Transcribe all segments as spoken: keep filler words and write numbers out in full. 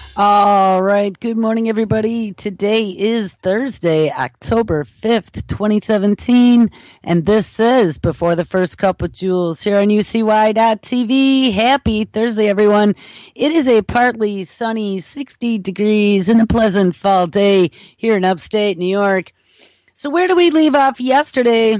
All right. Good morning, everybody. Today is Thursday, October fifth, twenty seventeen. And this is Before the First Cup with Jules here on U C Y dot T V. Happy Thursday, everyone. It is a partly sunny sixty degrees and a pleasant fall day here in upstate New York. So where do we leave off yesterday?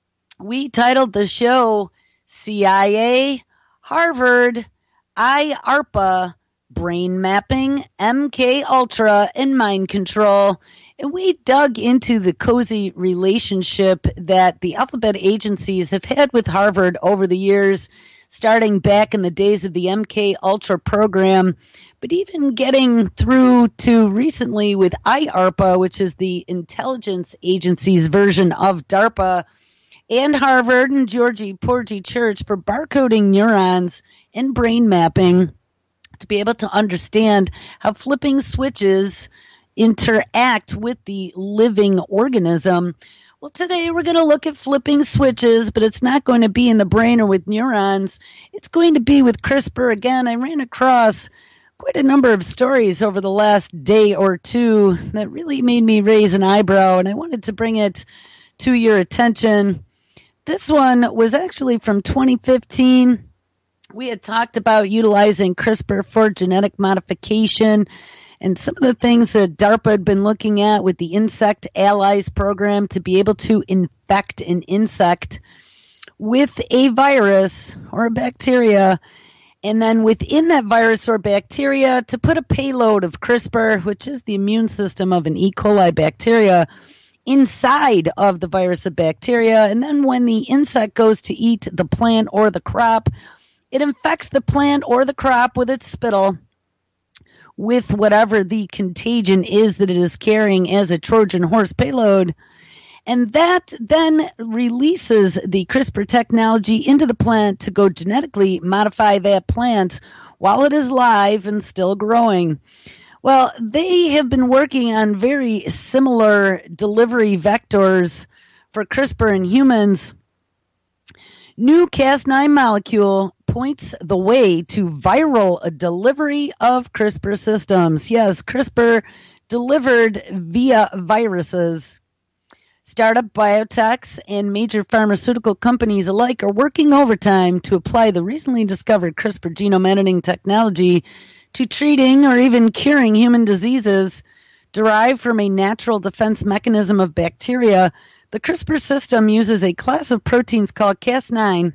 We titled the show C I A, Harvard, I ARPA, Brain Mapping, M K Ultra, and Mind Control. And we dug into the cozy relationship that the alphabet agencies have had with Harvard over the years, starting back in the days of the M K Ultra program, but even getting through to recently with I ARPA, which is the intelligence agency's version of DARPA, and Harvard and Georgie Porgy Church for barcoding neurons and brain mapping to be able to understand how flipping switches interact with the living organism. Well, today we're going to look at flipping switches, but it's not going to be in the brain or with neurons. It's going to be with CRISPR. Again, I ran across quite a number of stories over the last day or two that really made me raise an eyebrow, and I wanted to bring it to your attention. This one was actually from twenty fifteen. We had talked about utilizing CRISPR for genetic modification and some of the things that DARPA had been looking at with the Insect Allies program to be able to infect an insect with a virus or a bacteria, and then within that virus or bacteria to put a payload of CRISPR, which is the immune system of an E. coli bacteria, inside of the virus of bacteria. And then when the insect goes to eat the plant or the crop, it infects the plant or the crop with its spittle with whatever the contagion is that it is carrying as a Trojan horse payload. And that then releases the CRISPR technology into the plant to go genetically modify that plant while it is live and still growing. Well, they have been working on very similar delivery vectors for CRISPR in humans. New Cas nine molecule points the way to viral delivery of CRISPR systems. Yes, CRISPR delivered via viruses. Startup biotechs and major pharmaceutical companies alike are working overtime to apply the recently discovered CRISPR genome editing technology to treating or even curing human diseases derived from a natural defense mechanism of bacteria. The CRISPR system uses a class of proteins called Cas nine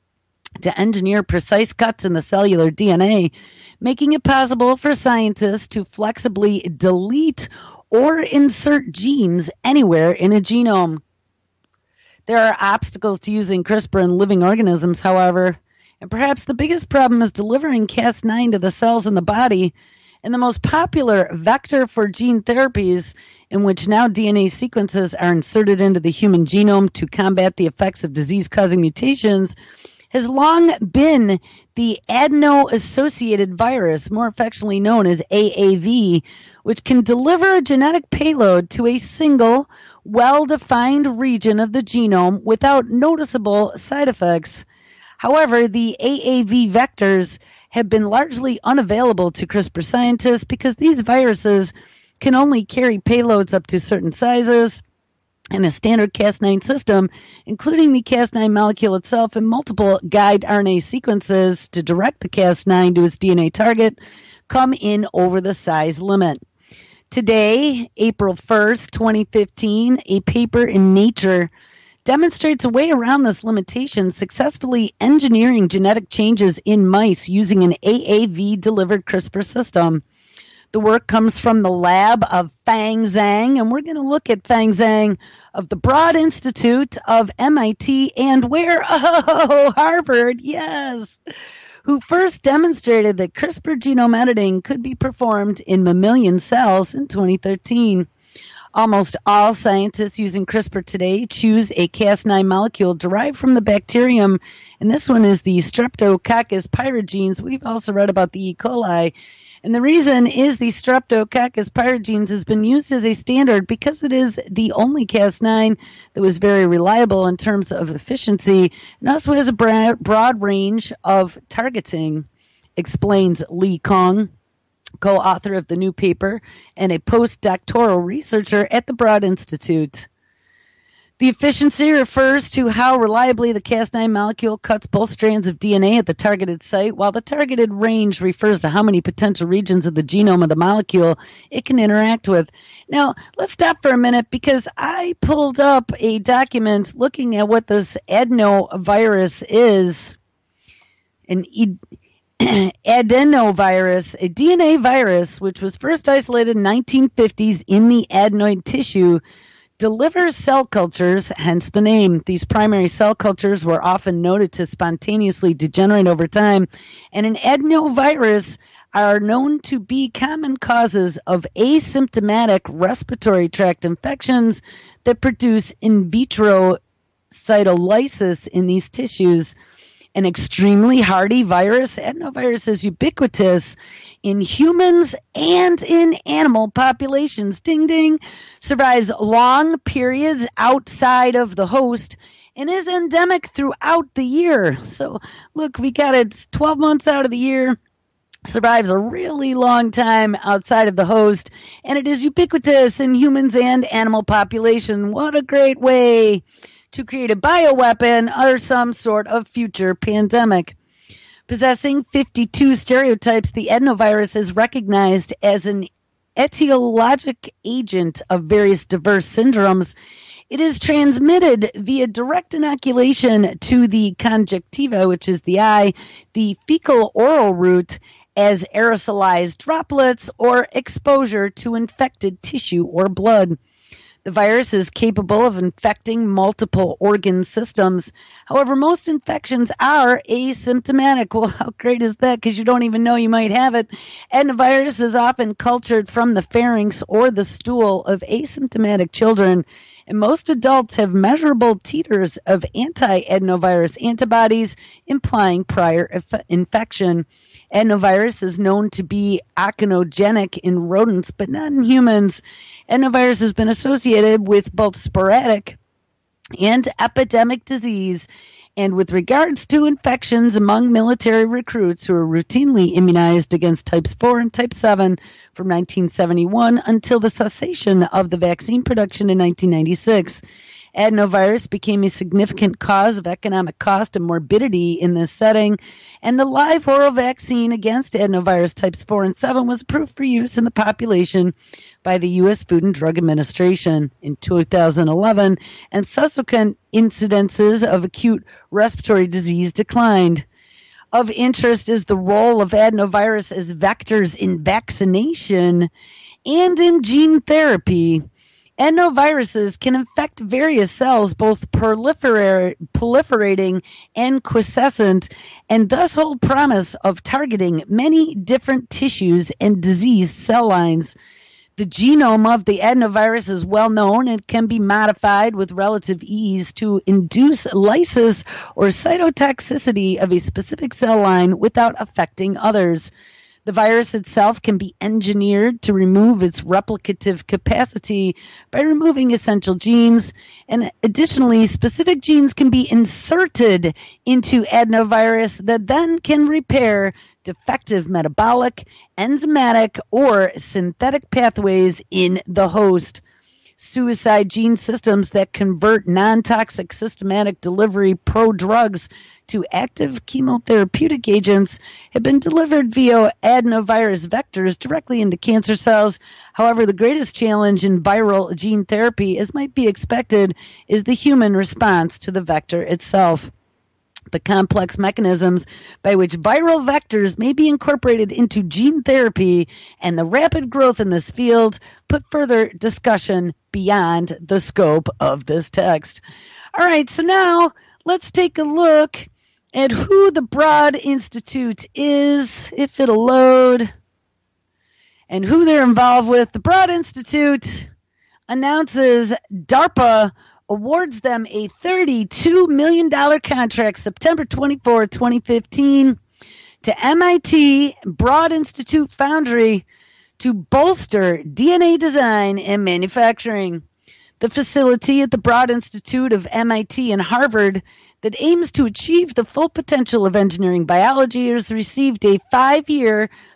to engineer precise cuts in the cellular D N A, making it possible for scientists to flexibly delete or insert genes anywhere in a genome. There are obstacles to using CRISPR in living organisms, however, and perhaps the biggest problem is delivering Cas nine to the cells in the body. And the most popular vector for gene therapies, in which now D N A sequences are inserted into the human genome to combat the effects of disease-causing mutations, has long been the adeno-associated virus, more affectionately known as A A V, which can deliver a genetic payload to a single, well-defined region of the genome without noticeable side effects. However, the A A V vectors have been largely unavailable to CRISPR scientists because these viruses can only carry payloads up to certain sizes, and a standard Cas nine system, including the Cas nine molecule itself and multiple guide R N A sequences to direct the Cas nine to its D N A target, come in over the size limit. Today, April first, twenty fifteen, a paper in Nature demonstrates a way around this limitation, successfully engineering genetic changes in mice using an A A V-delivered CRISPR system. The work comes from the lab of Fang Zhang, and we're going to look at Fang Zhang of the Broad Institute of M I T and where? Oh, Harvard, yes, who first demonstrated that CRISPR genome editing could be performed in mammalian cells in twenty thirteen. Almost all scientists using CRISPR today choose a Cas nine molecule derived from the bacterium, and this one is the Streptococcus pyogenes. We've also read about the E. coli. And the reason is the Streptococcus pyogenes has been used as a standard because it is the only Cas nine that was very reliable in terms of efficiency and also has a broad range of targeting, explains Li Kong. co-author of the new paper, and a postdoctoral researcher at the Broad Institute. The efficiency refers to how reliably the Cas nine molecule cuts both strands of D N A at the targeted site, while the targeted range refers to how many potential regions of the genome of the molecule it can interact with. Now, let's stop for a minute because I pulled up a document looking at what this adenovirus is. An e- adenovirus, a D N A virus, which was first isolated in the nineteen fifties in the adenoid tissue, delivers cell cultures, hence the name. These primary cell cultures were often noted to spontaneously degenerate over time, and an adenovirus are known to be common causes of asymptomatic respiratory tract infections that produce in vitro cytolysis in these tissues. An extremely hardy virus, adenovirus is ubiquitous in humans and in animal populations. Ding, ding. Survives long periods outside of the host and is endemic throughout the year. So, look, we got it twelve months out of the year. Survives a really long time outside of the host, and it is ubiquitous in humans and animal population. What a great way to create a bioweapon or some sort of future pandemic. Possessing fifty-two stereotypes, the adenovirus is recognized as an etiologic agent of various diverse syndromes. It is transmitted via direct inoculation to the conjunctiva, which is the eye, the fecal oral route, as aerosolized droplets or exposure to infected tissue or blood. The virus is capable of infecting multiple organ systems. However, most infections are asymptomatic. Well, how great is that? Because you don't even know you might have it. Adenovirus is often cultured from the pharynx or the stool of asymptomatic children, and most adults have measurable titers of anti-adenovirus antibodies, implying prior inf- infection. Adenovirus is known to be achinogenic in rodents, but not in humans. Adenovirus has been associated with both sporadic and epidemic disease, and with regards to infections among military recruits who are routinely immunized against types four and type seven from nineteen seventy-one until the cessation of the vaccine production in nineteen ninety-six. Adenovirus became a significant cause of economic cost and morbidity in this setting, and the live oral vaccine against adenovirus types four and seven was approved for use in the population by the U S Food and Drug Administration in two thousand eleven, and subsequent incidences of acute respiratory disease declined. Of interest is the role of adenovirus as vectors in vaccination and in gene therapy. Adenoviruses can infect various cells, both prolifer- proliferating and quiescent, and thus hold promise of targeting many different tissues and disease cell lines. The genome of the adenovirus is well known and can be modified with relative ease to induce lysis or cytotoxicity of a specific cell line without affecting others. The virus itself can be engineered to remove its replicative capacity by removing essential genes, and additionally, specific genes can be inserted into adenovirus that then can repair defective metabolic, enzymatic, or synthetic pathways in the host. Suicide gene systems that convert non-toxic systematic delivery pro-drugs to active chemotherapeutic agents have been delivered via adenovirus vectors directly into cancer cells. However, the greatest challenge in viral gene therapy, as might be expected, is the human response to the vector itself. The complex mechanisms by which viral vectors may be incorporated into gene therapy and the rapid growth in this field put further discussion beyond the scope of this text. All right, so now let's take a look at who the Broad Institute is, if it'll load, and who they're involved with. The Broad Institute announces DARPA awards them a thirty-two million dollars contract September twenty-fourth, twenty fifteen to M I T Broad Institute Foundry to bolster D N A design and manufacturing. The facility at the Broad Institute of M I T and Harvard that aims to achieve the full potential of engineering biology has received a five-year,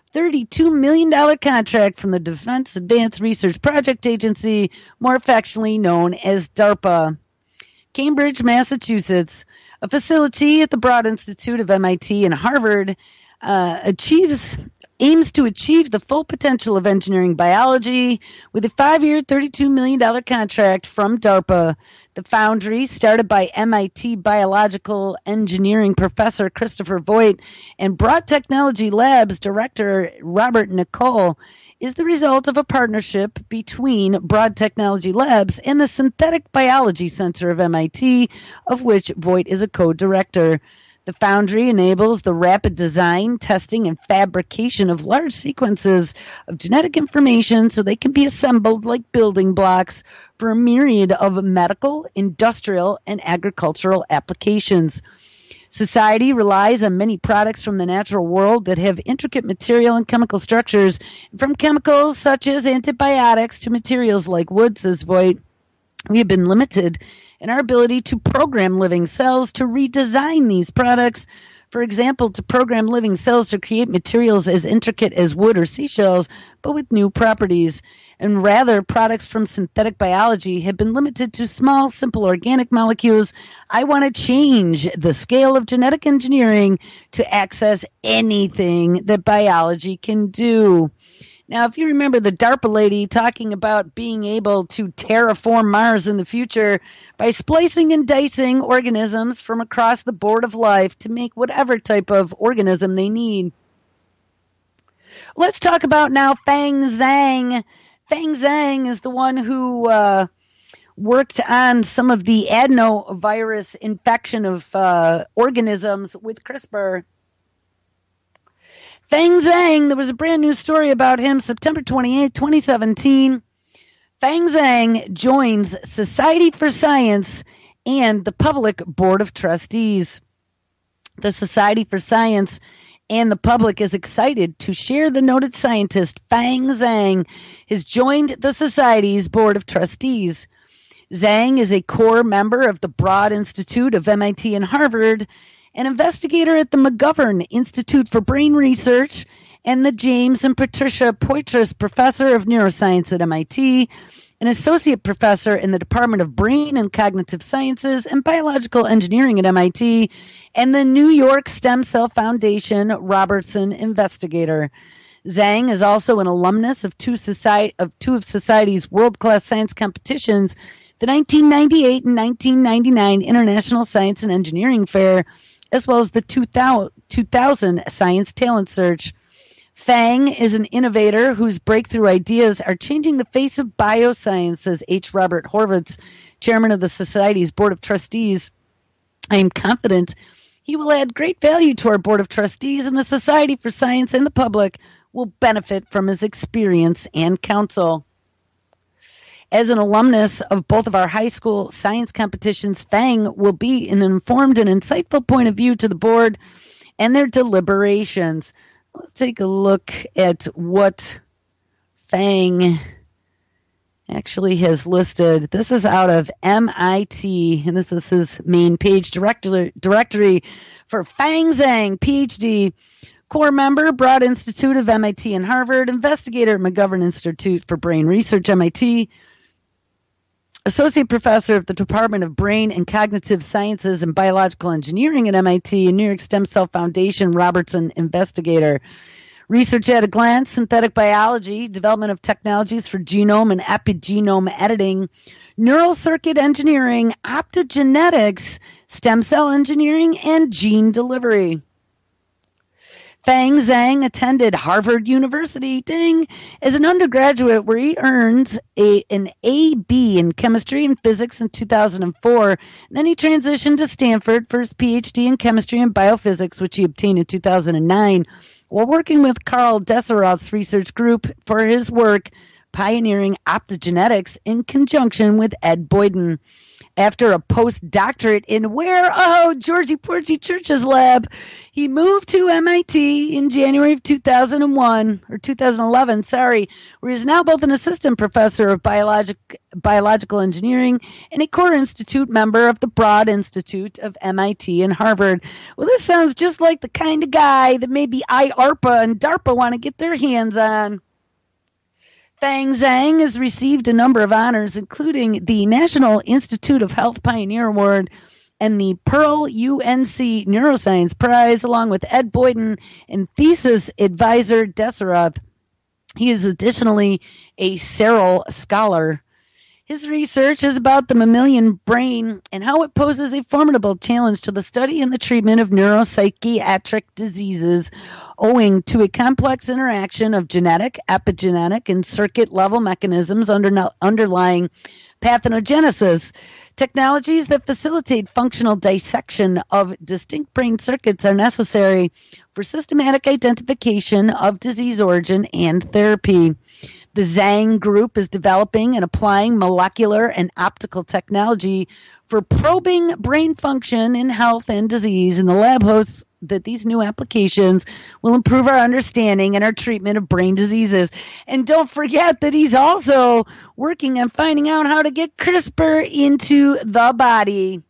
thirty-two million dollars contract from the Defense Advanced Research Project Agency, more affectionately known as DARPA. Cambridge, Massachusetts, a facility at the Broad Institute of M I T and Harvard, uh, achieves aims to achieve the full potential of engineering biology with a five-year, thirty-two million dollars contract from DARPA. The foundry, started by M I T biological engineering professor Christopher Voigt and Broad Technology Labs director Robert Nicol, is the result of a partnership between Broad Technology Labs and the Synthetic Biology Center of M I T, of which Voigt is a co-director. The foundry enables the rapid design, testing, and fabrication of large sequences of genetic information so they can be assembled like building blocks for a myriad of medical, industrial, and agricultural applications. Society relies on many products from the natural world that have intricate material and chemical structures, from chemicals such as antibiotics to materials like wood, says Voigt. We have been limited in our ability to program living cells to redesign these products. For example, to program living cells to create materials as intricate as wood or seashells, but with new properties. And rather, products from synthetic biology have been limited to small, simple organic molecules. I want to change the scale of genetic engineering to access anything that biology can do. Now, if you remember the DARPA lady talking about being able to terraform Mars in the future by splicing and dicing organisms from across the board of life to make whatever type of organism they need. Let's talk about now Feng Zhang. Feng Zhang is the one who uh, worked on some of the adenovirus infection of uh, organisms with CRISPR. Feng Zhang, there was a brand new story about him, September twenty-eighth, twenty seventeen. Feng Zhang joins Society for Science and the Public Board of Trustees. The Society for Science and the public is excited to share the noted scientist Feng Zhang has joined the Society's Board of Trustees. Zhang is a core member of the Broad Institute of M I T and Harvard, an investigator at the McGovern Institute for Brain Research, and the James and Patricia Poitras Professor of Neuroscience at M I T, an associate professor in the Department of Brain and Cognitive Sciences and Biological Engineering at M I T, and the New York Stem Cell Foundation Robertson Investigator. Zhang is also an alumnus of two, society, of two of Society's world-class science competitions, the nineteen ninety-eight and nineteen ninety-nine International Science and Engineering Fair, as well as the two thousand Science Talent Search. Feng is an innovator whose breakthrough ideas are changing the face of bioscience, says H. Robert Horvitz, chairman of the Society's Board of Trustees. I am confident he will add great value to our Board of Trustees, and the Society for Science and the public will benefit from his experience and counsel. As an alumnus of both of our high school science competitions, Feng will be an informed and insightful point of view to the board and their deliberations. Let's take a look at what Feng actually has listed. This is out of M I T, and this is his main page directory, directory for Feng Zhang, P H D, core member, Broad Institute of M I T and Harvard, investigator at McGovern Institute for Brain Research, M I T, associate professor of the Department of Brain and Cognitive Sciences and Biological Engineering at M I T, and New York Stem Cell Foundation Robertson Investigator. Research at a glance, synthetic biology, development of technologies for genome and epigenome editing, neural circuit engineering, optogenetics, stem cell engineering, and gene delivery. Feng Zhang attended Harvard University, ding, as an undergraduate where he earned a, an A B in chemistry and physics in two thousand four. And then he transitioned to Stanford for his P H D in chemistry and biophysics, which he obtained in two thousand nine, while working with Carl Deseroth's research group for his work pioneering optogenetics in conjunction with Ed Boyden. After a postdoctorate in where? Oh, Georgie Porgy Church's lab. He moved to M I T in January of two thousand one, or two thousand eleven, sorry, where he's now both an assistant professor of biologic, biological engineering and a core institute member of the Broad Institute of M I T and Harvard. Well, this sounds just like the kind of guy that maybe I A R P A and DARPA want to get their hands on. Fang Zhang has received a number of honors, including the National Institute of Health Pioneer Award and the Pearl U N C Neuroscience Prize, along with Ed Boyden and thesis advisor Desarath. He is additionally a Searle Scholar. His research is about the mammalian brain and how it poses a formidable challenge to the study and the treatment of neuropsychiatric diseases, owing to a complex interaction of genetic, epigenetic, and circuit-level mechanisms under, underlying pathogenesis. Technologies that facilitate functional dissection of distinct brain circuits are necessary for systematic identification of disease origin and therapy. The Zhang Group is developing and applying molecular and optical technology for probing brain function in health and disease, and the lab hopes that these new applications will improve our understanding and our treatment of brain diseases. And don't forget that he's also working on finding out how to get CRISPR into the body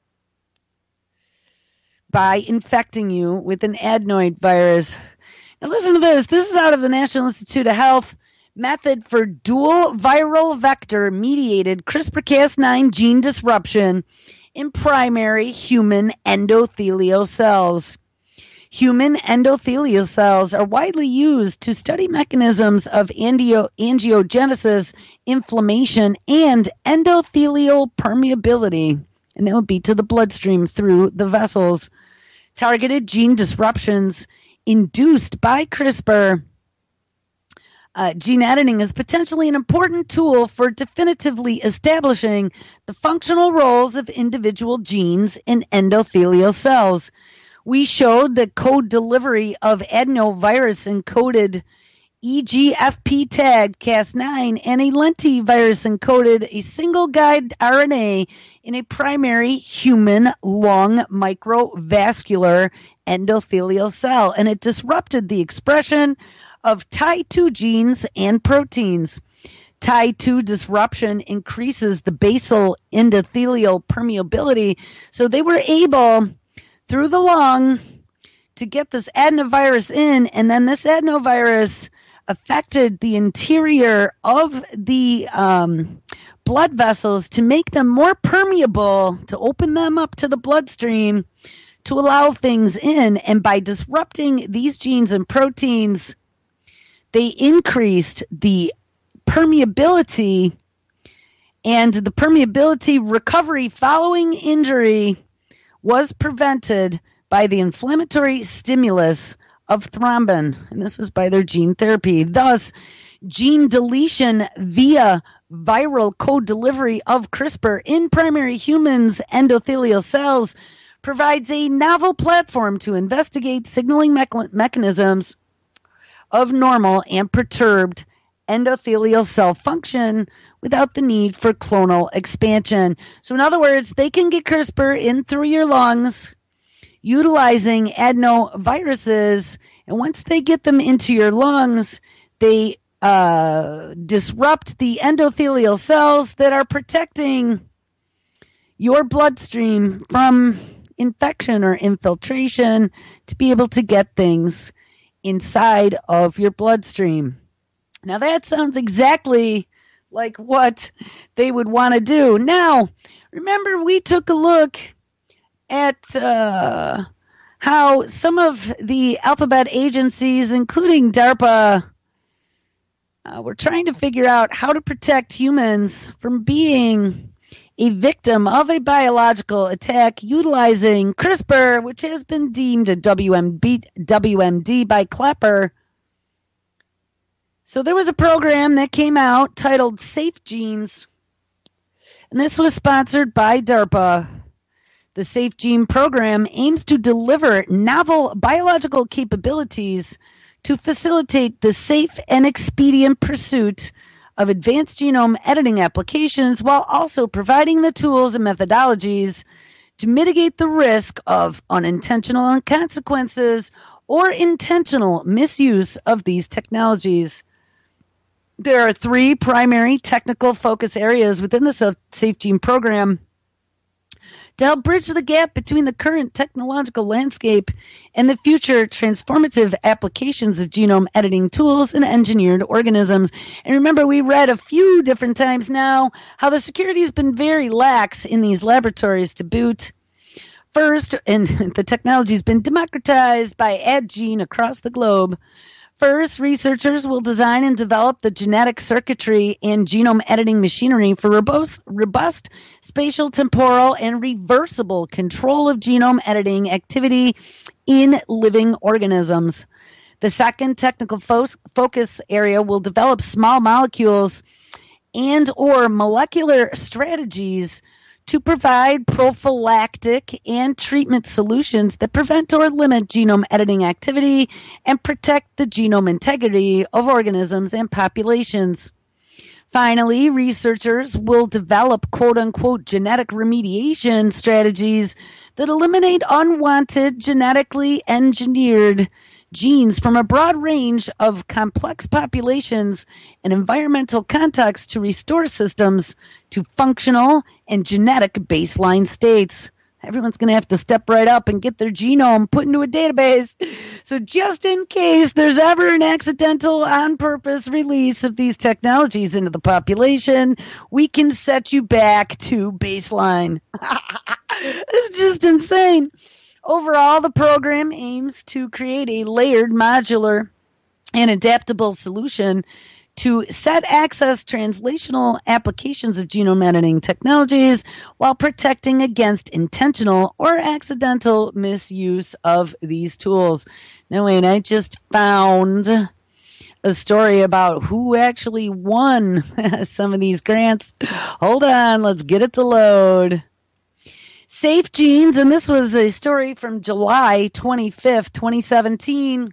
by infecting you with an adenoid virus. Now listen to this. This is out of the National Institute of Health. Method for dual viral vector mediated CRISPR Cas nine gene disruption in primary human endothelial cells. Human endothelial cells are widely used to study mechanisms of angio- angiogenesis, inflammation, and endothelial permeability, and that would be to the bloodstream through the vessels. Targeted gene disruptions induced by CRISPR Uh, gene editing is potentially an important tool for definitively establishing the functional roles of individual genes in endothelial cells. We showed that code delivery of adenovirus-encoded E G F P tagged Cas nine and a lentivirus-encoded a single guide R N A in a primary human lung microvascular endothelial cell, and it disrupted the expression of T I two genes and proteins. T I two disruption increases the basal endothelial permeability, so they were able, through the lung, to get this adenovirus in, and then this adenovirus affected the interior of the um, blood vessels to make them more permeable, to open them up to the bloodstream, to allow things in. And by disrupting these genes and proteins, they increased the permeability, and the permeability recovery following injury was prevented by the inflammatory stimulus of thrombin, and this is by their gene therapy. Thus, gene deletion via viral code delivery of CRISPR in primary humans' endothelial cells provides a novel platform to investigate signaling mecha- mechanisms of normal and perturbed endothelial cell function without the need for clonal expansion. So in other words, they can get CRISPR in through your lungs utilizing adenoviruses, and once they get them into your lungs, they uh, disrupt the endothelial cells that are protecting your bloodstream from infection or infiltration to be able to get things inside of your bloodstream. Now that sounds exactly like what they would want to do. Now, remember we took a look at uh, how some of the alphabet agencies, including DARPA, uh, were trying to figure out how to protect humans from being a victim of a biological attack utilizing CRISPR, which has been deemed a W M D by Clapper. So there was a program that came out titled Safe Genes, and this was sponsored by DARPA. The Safe Gene program aims to deliver novel biological capabilities to facilitate the safe and expedient pursuit of advanced genome editing applications while also providing the tools and methodologies to mitigate the risk of unintentional consequences or intentional misuse of these technologies. There are three primary technical focus areas within the SafeGene program to help bridge the gap between the current technological landscape and the future transformative applications of genome editing tools and engineered organisms. And remember, we read a few different times now how the security has been very lax in these laboratories to boot. First, and the technology has been democratized by AdGene across the globe. First, researchers will design and develop the genetic circuitry and genome editing machinery for robust, robust spatial, temporal, and reversible control of genome editing activity in living organisms. The second technical fo- focus area will develop small molecules and or molecular strategies to provide prophylactic and treatment solutions that prevent or limit genome editing activity and protect the genome integrity of organisms and populations. Finally, researchers will develop quote-unquote genetic remediation strategies that eliminate unwanted genetically engineered genes from a broad range of complex populations and environmental contexts to restore systems to functional and genetic baseline states. Everyone's going to have to step right up and get their genome put into a database. So just in case there's ever an accidental, on-purpose release of these technologies into the population, we can set you back to baseline. It's just insane. Overall, the program aims to create a layered, modular, and adaptable solution to set access translational applications of genome editing technologies while protecting against intentional or accidental misuse of these tools. Now, Wayne, I just found a story about who actually won some of these grants. Hold on, let's get it to load. SafeGenes, and this was a story from July twenty-fifth, twenty seventeen.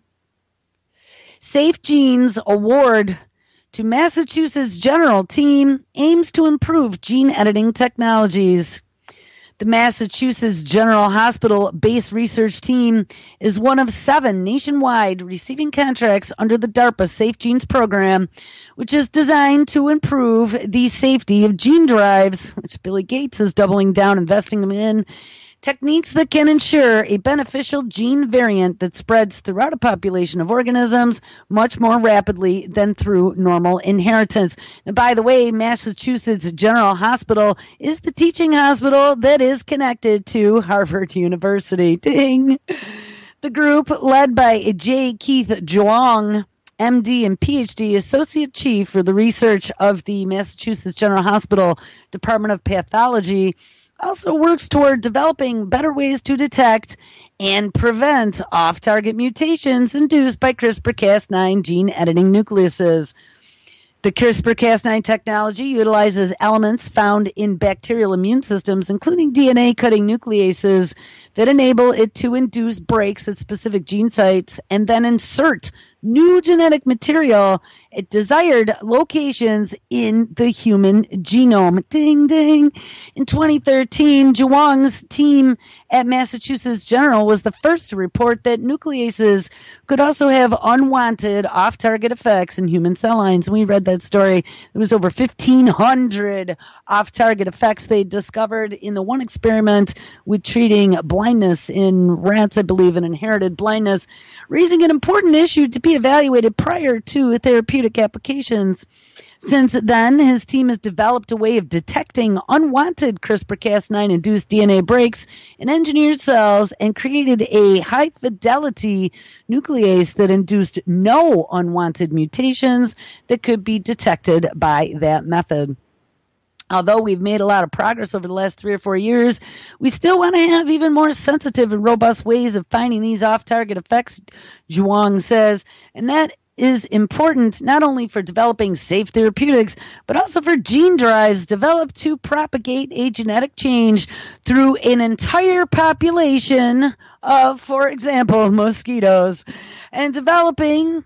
SafeGenes award to Massachusetts General Team aims to improve gene editing technologies. The Massachusetts General Hospital Base Research Team is one of seven nationwide receiving contracts under the DARPA SafeGenes program, which is designed to improve the safety of gene drives, which Billy Gates is doubling down, investing them in, techniques that can ensure a beneficial gene variant that spreads throughout a population of organisms much more rapidly than through normal inheritance. And by the way, Massachusetts General Hospital is the teaching hospital that is connected to Harvard University. Ding! The group, led by J. Keith Juong, M D and P H D, Associate Chief for the Research of the Massachusetts General Hospital Department of Pathology, also works toward developing better ways to detect and prevent off-target mutations induced by CRISPR Cas nine gene editing nucleases. The CRISPR Cas nine technology utilizes elements found in bacterial immune systems, including D N A-cutting nucleases, that enable it to induce breaks at specific gene sites and then insert new genetic material at desired locations in the human genome. Ding, ding. In twenty thirteen, Juong's team at Massachusetts General was the first to report that nucleases could also have unwanted off-target effects in human cell lines. We read that story. There was over fifteen hundred off-target effects they discovered in the one experiment with treating blindness in rats, I believe, and inherited blindness, raising an important issue to be evaluated prior to therapeutic applications. Since then, his team has developed a way of detecting unwanted CRISPR Cas nine induced D N A breaks in engineered cells and created a high-fidelity nuclease that induced no unwanted mutations that could be detected by that method. Although we've made a lot of progress over the last three or four years, we still want to have even more sensitive and robust ways of finding these off-target effects, Juong says, and that is important not only for developing safe therapeutics, but also for gene drives developed to propagate a genetic change through an entire population of, for example, mosquitoes, and developing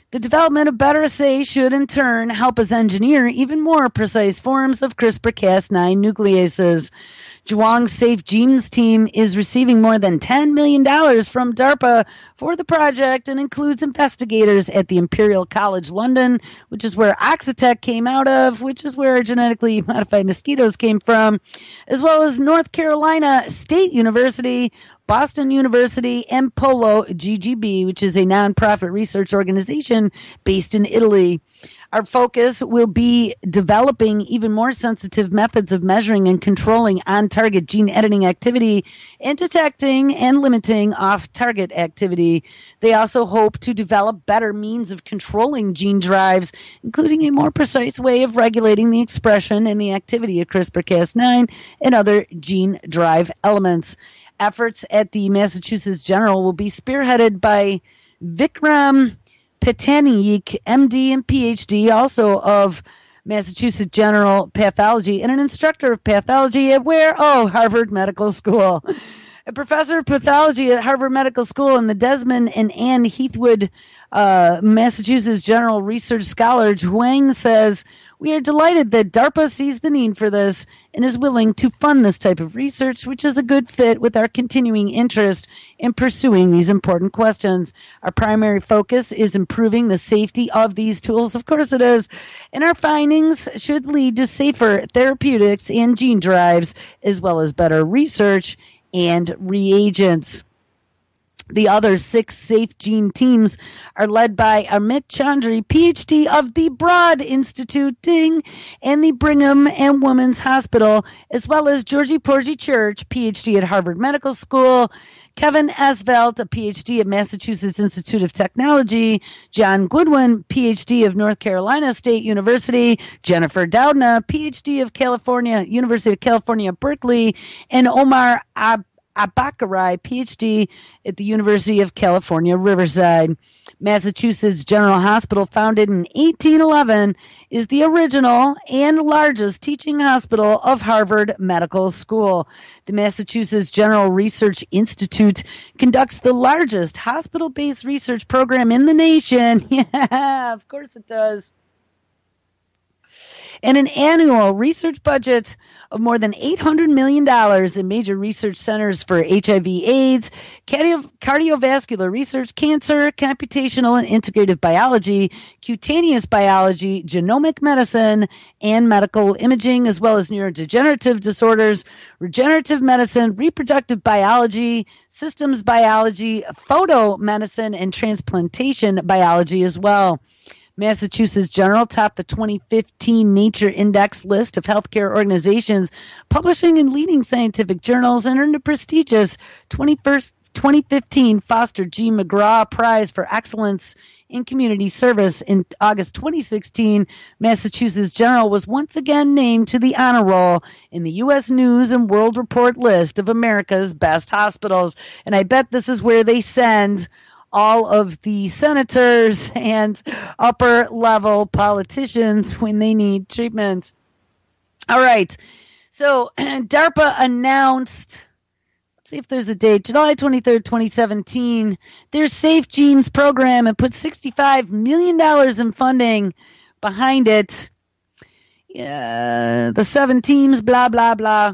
The development of better assays should in turn help us engineer even more precise forms of CRISPR Cas nine nucleases. Zhuang's Safe Genes team is receiving more than ten million dollars from DARPA for the project and includes investigators at the Imperial College London, which is where Oxitec came out of, which is where genetically modified mosquitoes came from, as well as North Carolina State University, Boston University, and Polo G G B, which is a nonprofit research organization based in Italy. Our focus will be developing even more sensitive methods of measuring and controlling on-target gene editing activity and detecting and limiting off-target activity. They also hope to develop better means of controlling gene drives, including a more precise way of regulating the expression and the activity of CRISPR Cas nine and other gene drive elements. Efforts at the Massachusetts General will be spearheaded by Vikram Patnaik, M D and P H D, also of Massachusetts General Pathology, and an instructor of pathology at where? Oh, Harvard Medical School. A professor of pathology at Harvard Medical School and the Desmond and Anne Heathwood uh, Massachusetts General Research Scholar, Zhuang says, "We are delighted that DARPA sees the need for this and is willing to fund this type of research, which is a good fit with our continuing interest in pursuing these important questions. Our primary focus is improving the safety of these tools, of course it is, and our findings should lead to safer therapeutics and gene drives, as well as better research and reagents." The other six Safe Gene teams are led by Amit Chandri, P H D of the Broad Institute, ding, and the Brigham and Women's Hospital, as well as Georgie Porgy Church, P H D at Harvard Medical School, Kevin Asvelt, a P H D at Massachusetts Institute of Technology, John Goodwin, P H D of North Carolina State University, Jennifer Doudna, P H D of California, University of California, Berkeley, and Omar Ab Abakarai, P H D at the University of California, Riverside. Massachusetts General Hospital, founded in eighteen eleven, is the original and largest teaching hospital of Harvard Medical School. The Massachusetts General Research Institute conducts the largest hospital-based research program in the nation. Yeah, of course it does. And an annual research budget of more than eight hundred million dollars in major research centers for H I V AIDS, cardio- cardiovascular research, cancer, computational and integrative biology, cutaneous biology, genomic medicine, and medical imaging, as well as neurodegenerative disorders, regenerative medicine, reproductive biology, systems biology, photomedicine, and transplantation biology as well. Massachusetts General topped the twenty fifteen Nature Index list of healthcare organizations publishing in leading scientific journals and earned a prestigious twenty fifteen Foster G. McGraw Prize for Excellence in Community Service. In August twenty sixteen, Massachusetts General was once again named to the honor roll in the U S News and World Report list of America's best hospitals. And I bet this is where they send all of the senators and upper level politicians when they need treatment. All right. So DARPA announced, let's see if there's a date, July twenty-third, twenty seventeen, their Safe Genes program, and put sixty-five million dollars in funding behind it. Yeah, the seven teams, blah, blah, blah.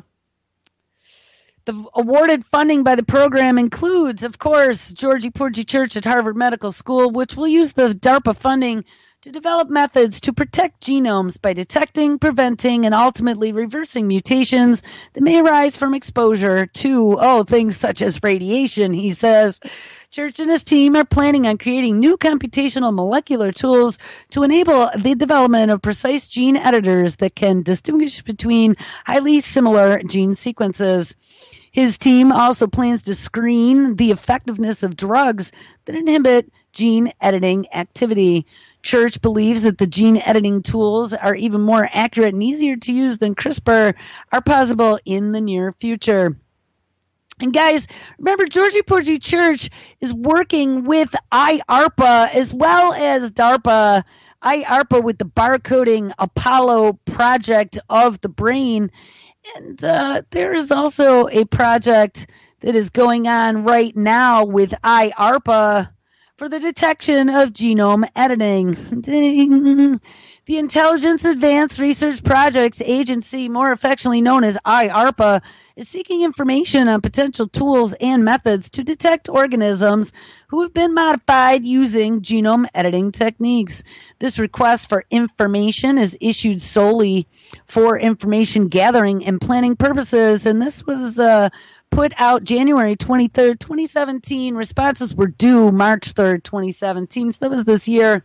The awarded funding by the program includes, of course, Georgie Porgy Church at Harvard Medical School, which will use the DARPA funding to develop methods to protect genomes by detecting, preventing, and ultimately reversing mutations that may arise from exposure to, oh, things such as radiation, he says. Church and his team are planning on creating new computational molecular tools to enable the development of precise gene editors that can distinguish between highly similar gene sequences. His team also plans to screen the effectiveness of drugs that inhibit gene editing activity. Church believes that the gene editing tools are even more accurate and easier to use than CRISPR are possible in the near future. And guys, remember, Georgie Porgy Church is working with I ARPA as well as DARPA. I ARPA with the barcoding Apollo project of the brain. And uh, there is also a project that is going on right now with I ARPA for the detection of genome editing. Ding. The Intelligence Advanced Research Projects Agency, more affectionately known as I ARPA, is seeking information on potential tools and methods to detect organisms who have been modified using genome editing techniques. This request for information is issued solely for information gathering and planning purposes, and this was uh, put out January twenty-third, twenty seventeen. Responses were due March third, twenty seventeen, so that was this year.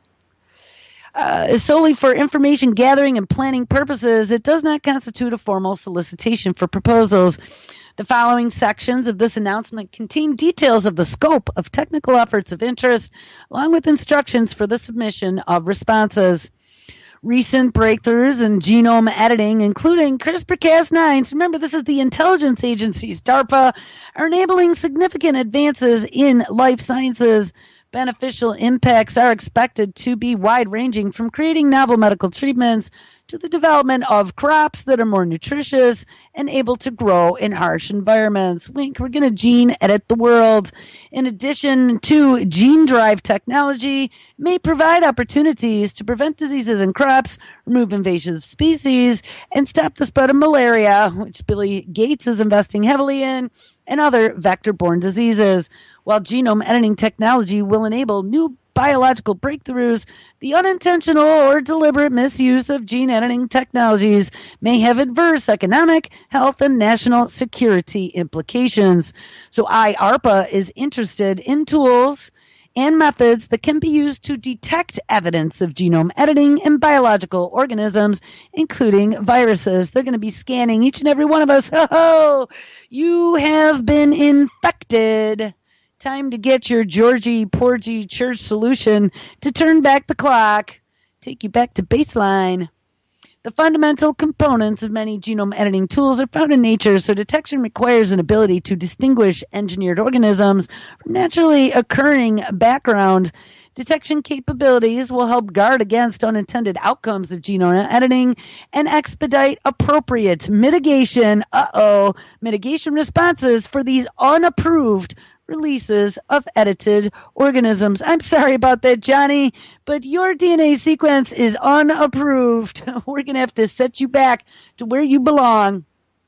Uh, solely for information gathering and planning purposes, it does not constitute a formal solicitation for proposals. The following sections of this announcement contain details of the scope of technical efforts of interest, along with instructions for the submission of responses. Recent breakthroughs in genome editing, including CRISPR Cas nine, remember this is the intelligence agencies, DARPA, are enabling significant advances in life sciences. Beneficial impacts are expected to be wide-ranging, from creating novel medical treatments to the development of crops that are more nutritious and able to grow in harsh environments. Wink, we're going to gene edit the world. In addition to gene drive technology, may provide opportunities to prevent diseases in crops, remove invasive species, and stop the spread of malaria, which Billy Gates is investing heavily in, and other vector-borne diseases. While genome editing technology will enable new biological breakthroughs, the unintentional or deliberate misuse of gene editing technologies may have adverse economic, health, and national security implications. So I ARPA is interested in tools and methods that can be used to detect evidence of genome editing in biological organisms, including viruses. They're going to be scanning each and every one of us. Oh, you have been infected. Time to get your Georgie Porgy Church solution to turn back the clock, take you back to baseline. The fundamental components of many genome editing tools are found in nature, so detection requires an ability to distinguish engineered organisms from naturally occurring background. Detection capabilities will help guard against unintended outcomes of genome editing and expedite appropriate mitigation, uh-oh, mitigation responses for these unapproved releases of edited organisms. I'm sorry about that, Johnny, but your D N A sequence is unapproved. We're going to have to set you back to where you belong.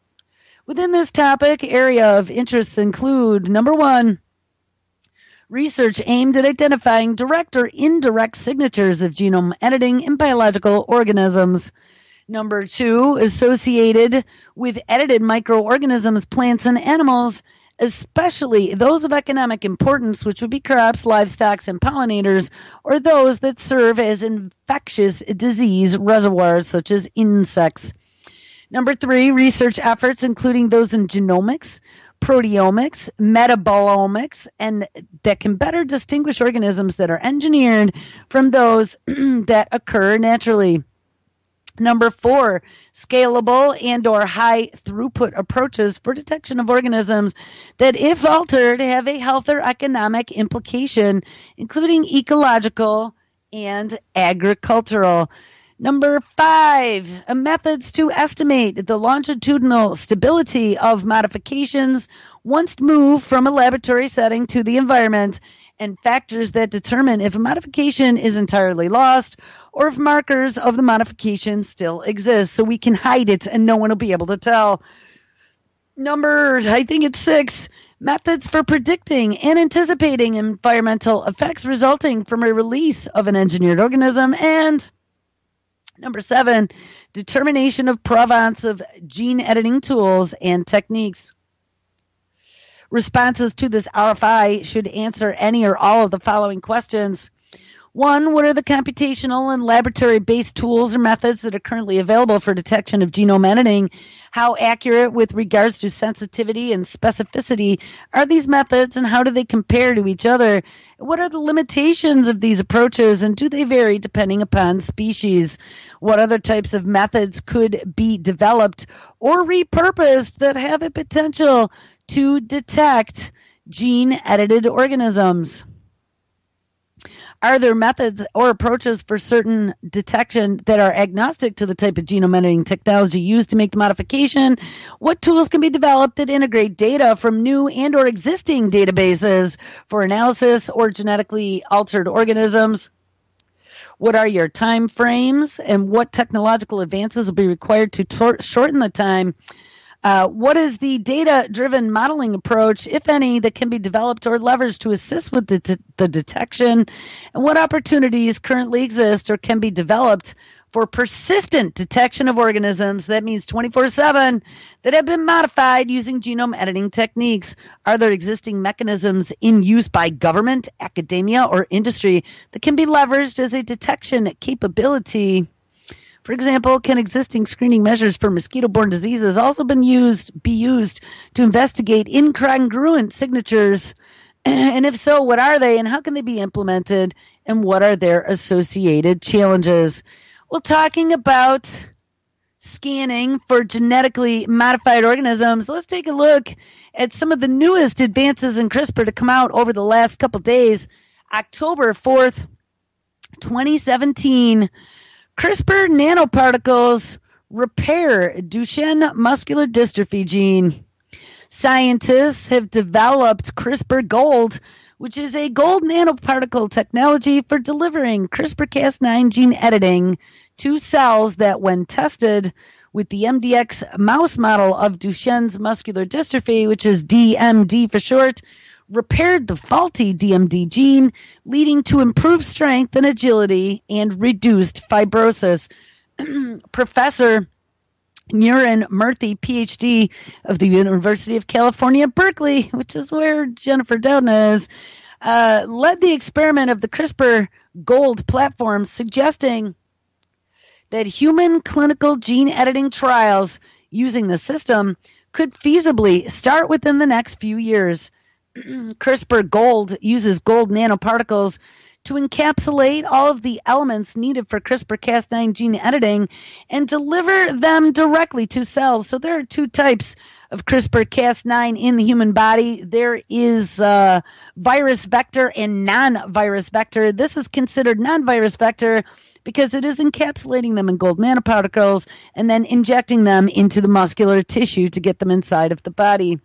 Within this topic, area of interests include, number one, research aimed at identifying direct or indirect signatures of genome editing in biological organisms. Number two, associated with edited microorganisms, plants, and animals, especially those of economic importance, which would be crops, livestock, and pollinators, or those that serve as infectious disease reservoirs, such as insects. Number three, research efforts, including those in genomics, proteomics, metabolomics, and that can better distinguish organisms that are engineered from those that occur naturally. Number four, scalable and or high throughput approaches for detection of organisms that, if altered, have a health or economic implication, including ecological and agricultural. Number five, methods to estimate the longitudinal stability of modifications once moved from a laboratory setting to the environment, and factors that determine if a modification is entirely lost or if markers of the modification still exist, so we can hide it and no one will be able to tell. Number, I think it's six, methods for predicting and anticipating environmental effects resulting from a release of an engineered organism. And number seven, determination of provenance of gene editing tools and techniques. Responses to this R F I should answer any or all of the following questions. One, what are the computational and laboratory-based tools or methods that are currently available for detection of genome editing? How accurate with regards to sensitivity and specificity are these methods, and how do they compare to each other? What are the limitations of these approaches, and do they vary depending upon species? What other types of methods could be developed or repurposed that have a potential to detect gene-edited organisms? Are there methods or approaches for certain detection that are agnostic to the type of genome editing technology used to make the modification? What tools can be developed that integrate data from new and or existing databases for analysis or genetically altered organisms? What are your time frames, and what technological advances will be required to tor- shorten the time? Uh, what is the data-driven modeling approach, if any, that can be developed or leveraged to assist with the, de- the detection? And what opportunities currently exist or can be developed for persistent detection of organisms, that means twenty-four seven, that have been modified using genome editing techniques? Are there existing mechanisms in use by government, academia, or industry that can be leveraged as a detection capability? For example, can existing screening measures for mosquito-borne diseases also been used, be used to investigate incongruent signatures? And if so, what are they and how can they be implemented? And what are their associated challenges? Well, talking about scanning for genetically modified organisms, let's take a look at some of the newest advances in CRISPR to come out over the last couple days. October fourth, twenty seventeen. CRISPR nanoparticles repair Duchenne muscular dystrophy gene. Scientists have developed CRISPR Gold, which is a gold nanoparticle technology for delivering CRISPR Cas nine gene editing to cells that, when tested with the M D X mouse model of Duchenne's muscular dystrophy, which is D M D for short, repaired the faulty D M D gene, leading to improved strength and agility and reduced fibrosis. Professor Nuran Murthy, P H D of the University of California, Berkeley, which is where Jennifer Doudna is, uh, led the experiment of the CRISPR Gold platform, suggesting that human clinical gene editing trials using the system could feasibly start within the next few years. CRISPR Gold uses gold nanoparticles to encapsulate all of the elements needed for CRISPR Cas nine gene editing and deliver them directly to cells. So there are two types of CRISPR Cas nine in the human body. There is uh, virus vector and non-virus vector. This is considered non-virus vector because it is encapsulating them in gold nanoparticles and then injecting them into the muscular tissue to get them inside of the body.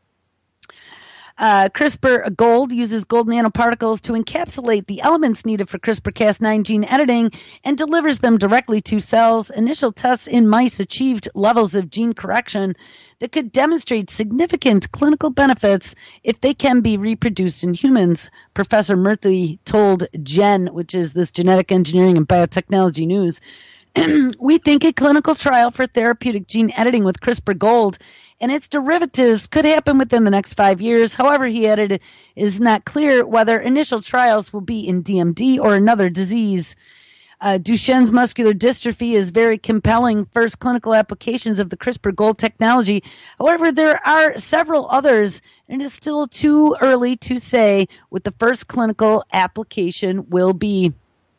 Uh, CRISPR Gold uses gold nanoparticles to encapsulate the elements needed for CRISPR Cas nine gene editing and delivers them directly to cells. Initial tests in mice achieved levels of gene correction that could demonstrate significant clinical benefits if they can be reproduced in humans. Professor Murthy told Gen, which is this Genetic Engineering and Biotechnology News, we think a clinical trial for therapeutic gene editing with CRISPR Gold and its derivatives could happen within the next five years. However, he added, it is not clear whether initial trials will be in D M D or another disease. Uh, Duchenne's muscular dystrophy is very compelling first clinical applications of the CRISPR Gold technology. However, there are several others, and it is still too early to say what the first clinical application will be.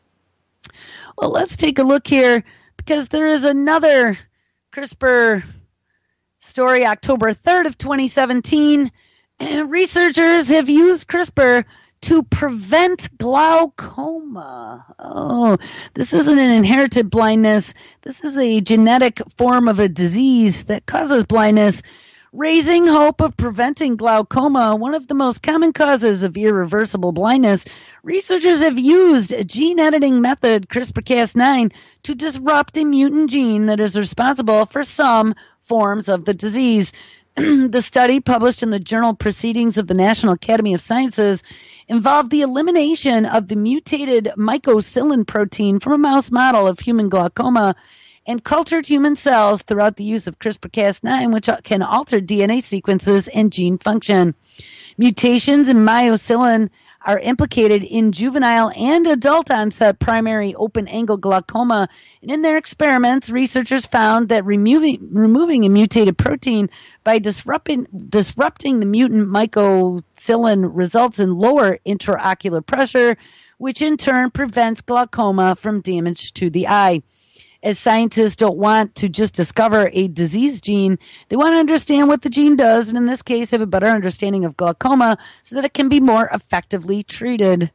Well, let's take a look here, because there is another CRISPR story, October third of twenty seventeen. Researchers have used CRISPR to prevent glaucoma. Oh, this isn't an inherited blindness. This is a genetic form of a disease that causes blindness, raising hope of preventing glaucoma, one of the most common causes of irreversible blindness. Researchers have used a gene editing method, CRISPR Cas nine, to disrupt a mutant gene that is responsible for some forms of the disease. The study, published in the journal Proceedings of the National Academy of Sciences, involved the elimination of the mutated mycocillin protein from a mouse model of human glaucoma and cultured human cells throughout the use of CRISPR Cas nine, which can alter D N A sequences and gene function. Mutations in myocillin are implicated in juvenile and adult onset primary open-angle glaucoma. And in their experiments, researchers found that removing, removing a mutated protein by disrupting, disrupting the mutant mycocillin results in lower intraocular pressure, which in turn prevents glaucoma from damage to the eye. As scientists don't want to just discover a disease gene, they want to understand what the gene does, and in this case have a better understanding of glaucoma so that it can be more effectively treated.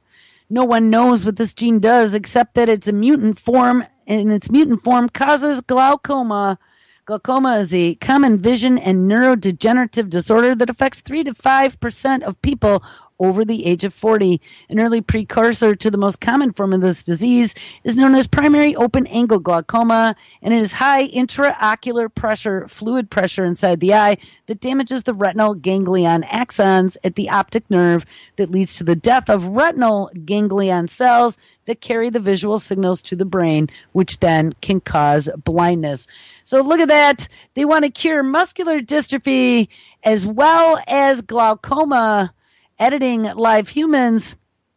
No one knows what this gene does except that it's a mutant form, and its mutant form causes glaucoma. Glaucoma is a common vision and neurodegenerative disorder that affects three to five percent of people over the age of forty. An early precursor to the most common form of this disease is known as primary open-angle glaucoma, and it is high intraocular pressure, fluid pressure inside the eye that damages the retinal ganglion axons at the optic nerve that leads to the death of retinal ganglion cells that carry the visual signals to the brain, which then can cause blindness. So look at that. They want to cure muscular dystrophy as well as glaucoma, editing live humans.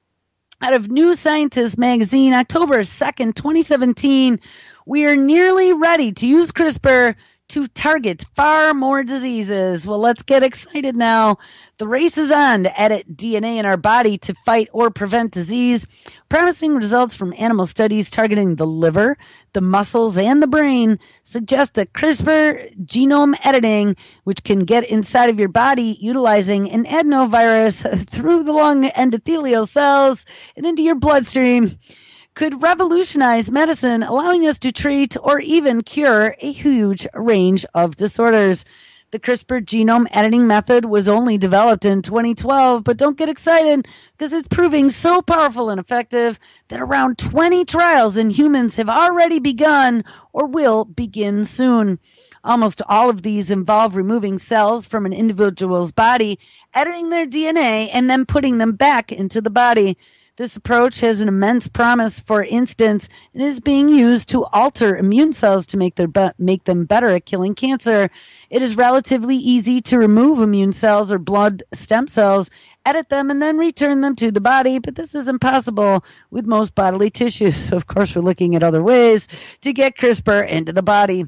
Out of New Scientist magazine, October second, twenty seventeen, we are nearly ready to use CRISPR to target far more diseases. Well, let's get excited now. The race is on to edit D N A in our body to fight or prevent disease. Promising results from animal studies targeting the liver, the muscles, and the brain suggest that CRISPR genome editing, which can get inside of your body utilizing an adenovirus through the lung endothelial cells and into your bloodstream, could revolutionize medicine, allowing us to treat or even cure a huge range of disorders. The CRISPR genome editing method was only developed in twenty twelve, but don't get excited because it's proving so powerful and effective that around twenty trials in humans have already begun or will begin soon. Almost all of these involve removing cells from an individual's body, editing their D N A, and then putting them back into the body. This approach has an immense promise. For instance, it is being used to alter immune cells to make their be- make them better at killing cancer. It is relatively easy to remove immune cells or blood stem cells, edit them, and then return them to the body, but this is impossible with most bodily tissues. So, of course, we're looking at other ways to get CRISPR into the body.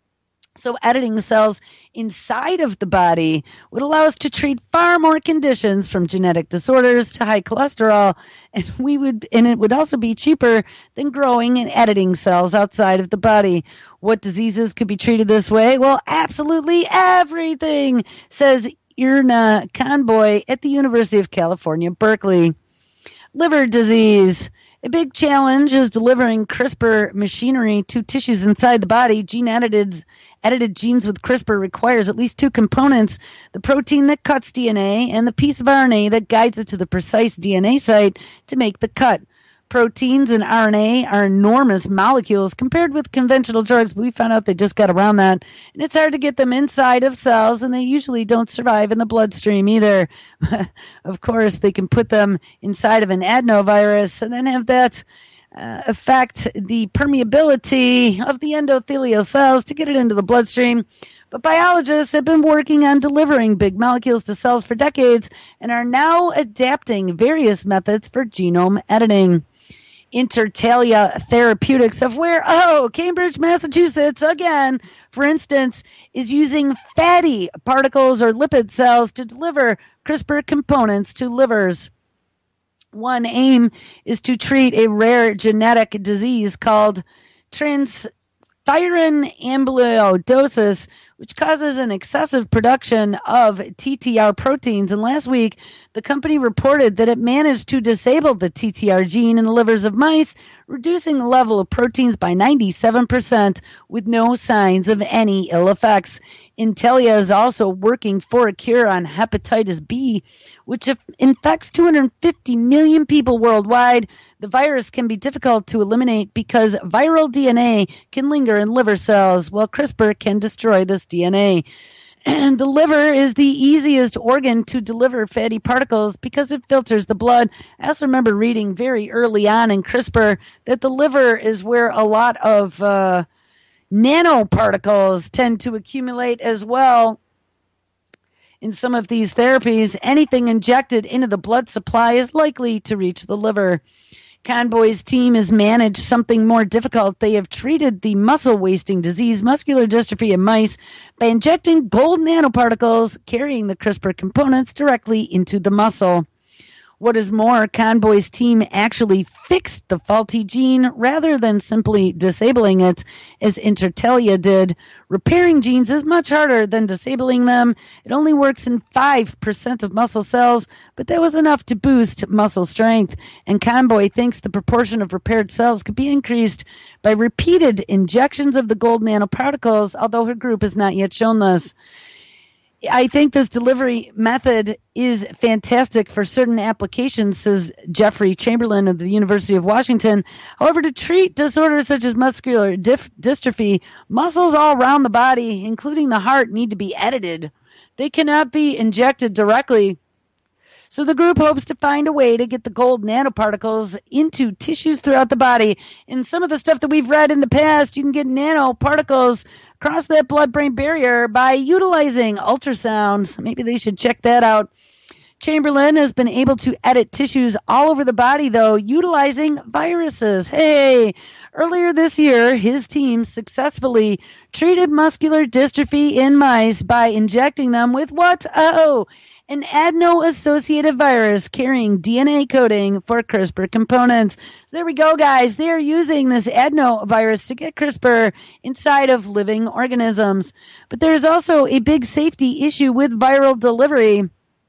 So editing cells inside of the body would allow us to treat far more conditions, from genetic disorders to high cholesterol, and we would, and it would also be cheaper than growing and editing cells outside of the body. What diseases could be treated this way? Well, absolutely everything, says Irna Conboy at the University of California, Berkeley. Liver disease. A big challenge is delivering CRISPR machinery to tissues inside the body. Gene-edited edited genes with CRISPR requires at least two components: the protein that cuts D N A and the piece of R N A that guides it to the precise D N A site to make the cut. Proteins and R N A are enormous molecules compared with conventional drugs, but we found out they just got around that. And it's hard to get them inside of cells, and they usually don't survive in the bloodstream either. Of course, they can put them inside of an adenovirus and then have that uh, affect the permeability of the endothelial cells to get it into the bloodstream. But biologists have been working on delivering big molecules to cells for decades and are now adapting various methods for genome editing. Intertalia Therapeutics of where? Oh, Cambridge, Massachusetts, again, for instance, is using fatty particles or lipid cells to deliver CRISPR components to livers. One aim is to treat a rare genetic disease called transthyretin amyloidosis, which causes an excessive production of T T R proteins. And last week, the company reported that it managed to disable the T T R gene in the livers of mice, reducing the level of proteins by ninety-seven percent with no signs of any ill effects. Intellia is also working for a cure on hepatitis B, which infects two hundred fifty million people worldwide. The virus can be difficult to eliminate because viral D N A can linger in liver cells, while CRISPR can destroy this D N A. And the liver is the easiest organ to deliver fatty particles because it filters the blood. I also remember reading very early on in CRISPR that the liver is where a lot of uh, nanoparticles tend to accumulate as well. In some of these therapies, anything injected into the blood supply is likely to reach the liver. Conboy's team has managed something more difficult. They have treated the muscle-wasting disease, muscular dystrophy, in mice by injecting gold nanoparticles carrying the CRISPR components directly into the muscle. What is more, Conboy's team actually fixed the faulty gene rather than simply disabling it, as Intertalia did. Repairing genes is much harder than disabling them. It only works in five percent of muscle cells, but that was enough to boost muscle strength. And Conboy thinks the proportion of repaired cells could be increased by repeated injections of the gold nanoparticles, although her group has not yet shown this. I think this delivery method is fantastic for certain applications, says Jeffrey Chamberlain of the University of Washington. However, to treat disorders such as muscular dif- dystrophy, muscles all around the body, including the heart, need to be edited. They cannot be injected directly. So the group hopes to find a way to get the gold nanoparticles into tissues throughout the body. And some of the stuff that we've read in the past, you can get nanoparticles across that blood-brain barrier by utilizing ultrasounds. Maybe they should check that out. Chamberlain has been able to edit tissues all over the body, though, utilizing viruses. Hey, earlier this year, his team successfully treated muscular dystrophy in mice by injecting them with what? Oh, an adeno-associated virus carrying D N A coding for CRISPR components. So there we go, guys. They are using this adenovirus to get CRISPR inside of living organisms. But there's also a big safety issue with viral delivery.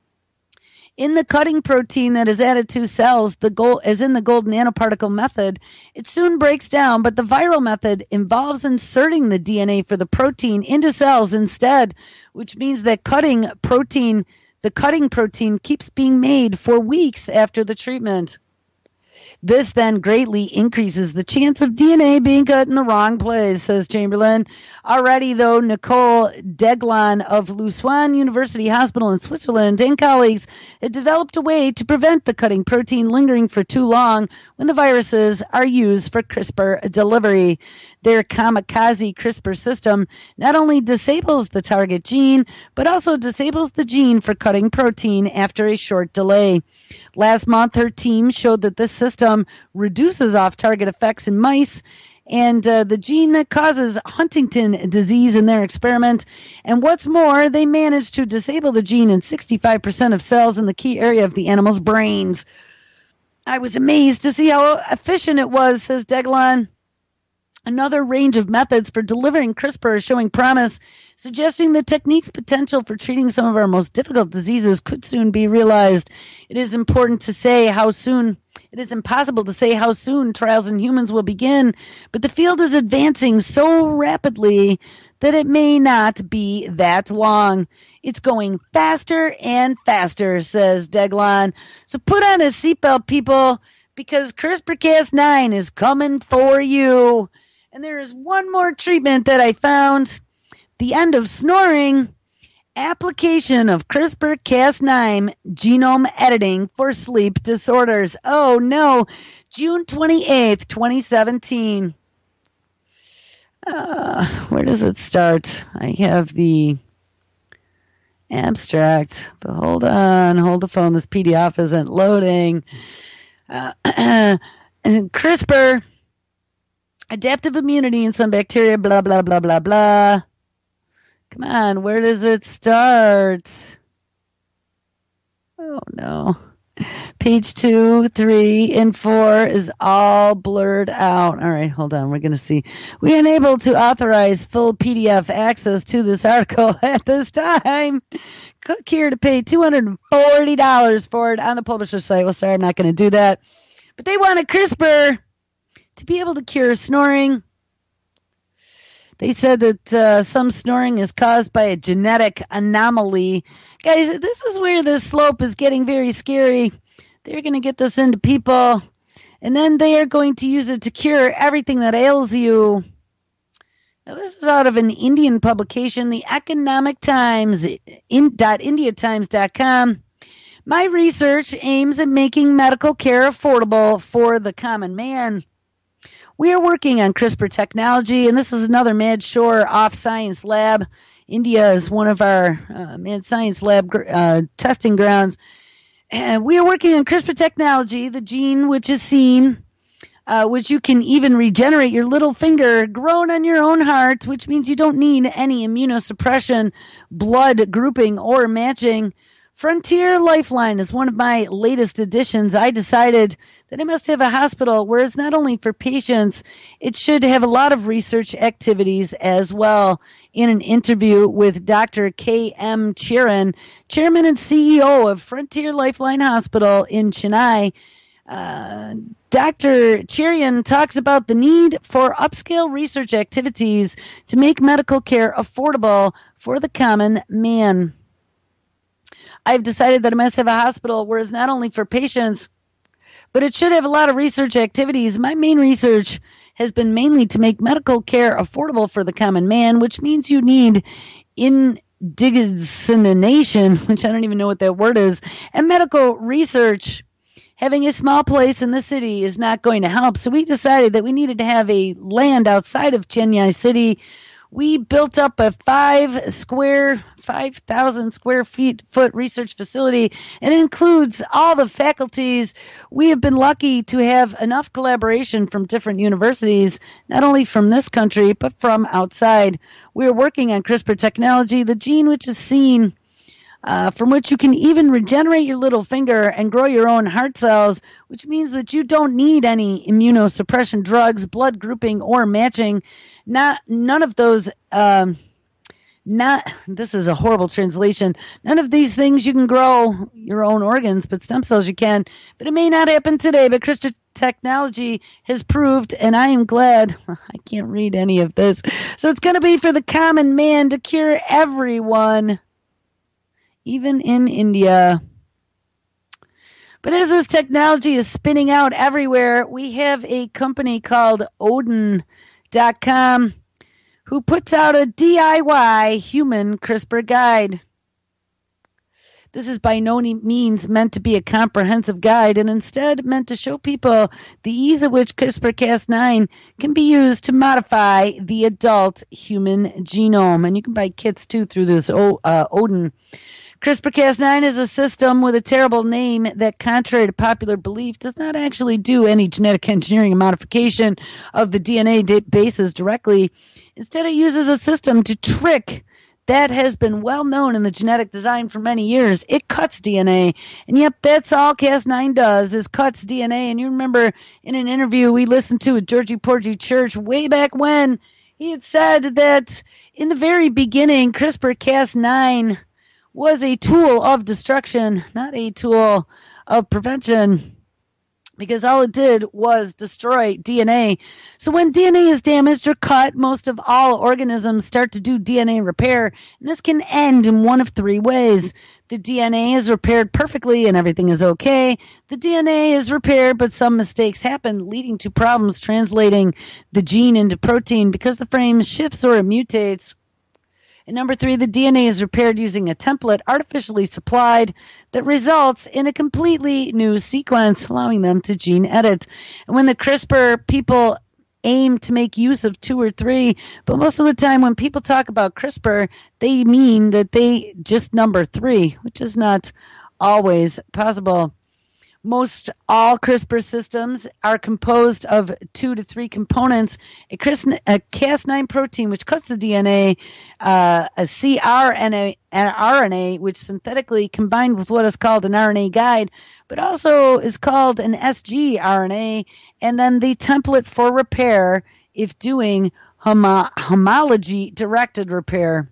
In the cutting protein that is added to cells, the gold, as in the gold nanoparticle method, it soon breaks down, but the viral method involves inserting the D N A for the protein into cells instead, which means that cutting protein The cutting protein keeps being made for weeks after the treatment. This then greatly increases the chance of D N A being cut in the wrong place, says Chamberlain. Already, though, Nicole Deglan of Lausanne University Hospital in Switzerland and colleagues had developed a way to prevent the cutting protein lingering for too long when the viruses are used for CRISPR delivery. Their kamikaze CRISPR system not only disables the target gene, but also disables the gene for cutting protein after a short delay. Last month, her team showed that this system reduces off-target effects in mice and uh, the gene that causes Huntington disease in their experiment. And what's more, they managed to disable the gene in sixty-five percent of cells in the key area of the animal's brains. I was amazed to see how efficient it was, says Deglan. Another range of methods for delivering CRISPR is showing promise, suggesting the technique's potential for treating some of our most difficult diseases could soon be realized. It is important to say how soon, it is impossible to say how soon trials in humans will begin, but the field is advancing so rapidly that it may not be that long. It's going faster and faster, says Deglan. So put on a seatbelt, people, because CRISPR Cas nine is coming for you. And there is one more treatment that I found. The end of snoring. Application of CRISPR Cas nine genome editing for sleep disorders. Oh no, June twenty-eighth, twenty seventeen. Uh, where does it start? I have the abstract, but hold on, hold the phone. This P D F isn't loading. Uh, CRISPR. Adaptive immunity in some bacteria, blah, blah, blah, blah, blah. Come on, where does it start? Oh, no. Page two, three, and four is all blurred out. All right, hold on. We're going to see. We are unable to authorize full P D F access to this article at this time. Click here to pay two hundred forty dollars for it on the publisher's site. Well, sorry, I'm not going to do that. But they want a CRISPR to be able to cure snoring. They said that uh, some snoring is caused by a genetic anomaly. Guys, this is where this slope is getting very scary. They're going to get this into people, and then they are going to use it to cure everything that ails you. Now, this is out of an Indian publication, the Economic Times, in, india times dot com. My research aims at making medical care affordable for the common man. We are working on CRISPR technology, and this is another Mad Shore Off Science Lab. India is one of our uh, Mad Science Lab uh, testing grounds. And we are working on CRISPR technology, the gene which is seen, uh, which you can even regenerate your little finger grown on your own heart, which means you don't need any immunosuppression, blood grouping, or matching. Frontier Lifeline is one of my latest additions. I decided that I must have a hospital where it's not only for patients, it should have a lot of research activities as well. In an interview with Doctor K M Chiran, Chairman and C E O of Frontier Lifeline Hospital in Chennai, uh, Doctor Chiran talks about the need for upscale research activities to make medical care affordable for the common man. I've decided that I must have a hospital where it's not only for patients, but it should have a lot of research activities. My main research has been mainly to make medical care affordable for the common man, which means you need indigenation, which I don't even know what that word is, and medical research. Having a small place in the city is not going to help, so we decided that we needed to have a land outside of Chennai City. We built up a five square, five thousand square feet foot research facility, and it includes all the faculties. We have been lucky to have enough collaboration from different universities, not only from this country, but from outside. We are working on CRISPR technology, the gene which is seen, uh, from which you can even regenerate your little finger and grow your own heart cells, which means that you don't need any immunosuppression drugs, blood grouping, or matching. Not none of those. Um, not this is a horrible translation. None of these things you can grow your own organs, but stem cells you can. But it may not happen today. But CRISPR technology has proved, and I am glad. I can't read any of this, so it's going to be for the common man to cure everyone, even in India. But as this technology is spinning out everywhere, we have a company called Odin dot com who puts out a D I Y human CRISPR guide. This is by no means meant to be a comprehensive guide, and instead meant to show people the ease at which CRISPR Cas nine can be used to modify the adult human genome. And you can buy kits too through this uh, Odin. CRISPR Cas nine is a system with a terrible name that, contrary to popular belief, does not actually do any genetic engineering and modification of the D N A bases directly. Instead, it uses a system to trick that has been well known in the genetic design for many years. It cuts D N A. And yep, that's all Cas nine does, is cuts D N A. And you remember in an interview we listened to with Georgie Porgy Church way back when, he had said that in the very beginning, CRISPR Cas nine was a tool of destruction, not a tool of prevention, because all it did was destroy D N A. So when D N A is damaged or cut, most of all organisms start to do D N A repair, and this can end in one of three ways. The D N A is repaired perfectly and everything is okay. The D N A is repaired, but some mistakes happen, leading to problems translating the gene into protein because the frame shifts or it mutates. And number three, the D N A is repaired using a template artificially supplied that results in a completely new sequence, allowing them to gene edit. And when the CRISPR people aim to make use of two or three, but most of the time when people talk about CRISPR, they mean that they just number three, which is not always possible. Most all CRISPR systems are composed of two to three components: a, a Cas nine protein, which cuts the D N A, uh, a cRNA, an R N A, which synthetically combined with what is called an R N A guide, but also is called an sgRNA, and then the template for repair if doing homo- homology-directed repair.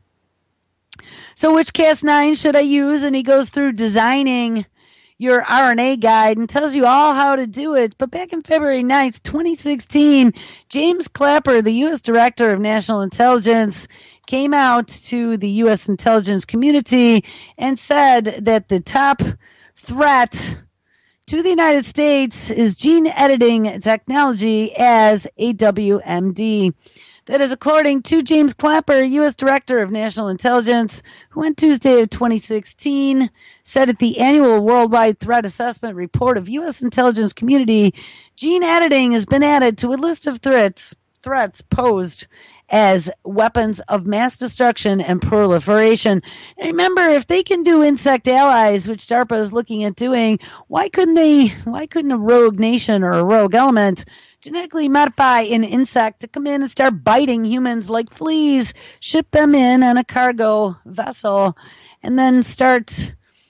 So which Cas nine should I use? And he goes through designing your R N A guide and tells you all how to do it. But back in February ninth, twenty sixteen, James Clapper, the U S Director of National Intelligence, came out to the U S intelligence community and said that the top threat to the United States is gene editing technology as a W M D. That is according to James Clapper, U S Director of National Intelligence, who on Tuesday of twenty sixteen said at the annual Worldwide Threat Assessment Report of U S Intelligence Community, gene editing has been added to a list of threats threats posed as weapons of mass destruction and proliferation. And remember, if they can do insect allies, which DARPA is looking at doing, why couldn't they? Why couldn't a rogue nation or a rogue element genetically modify an insect to come in and start biting humans like fleas, ship them in on a cargo vessel, and then start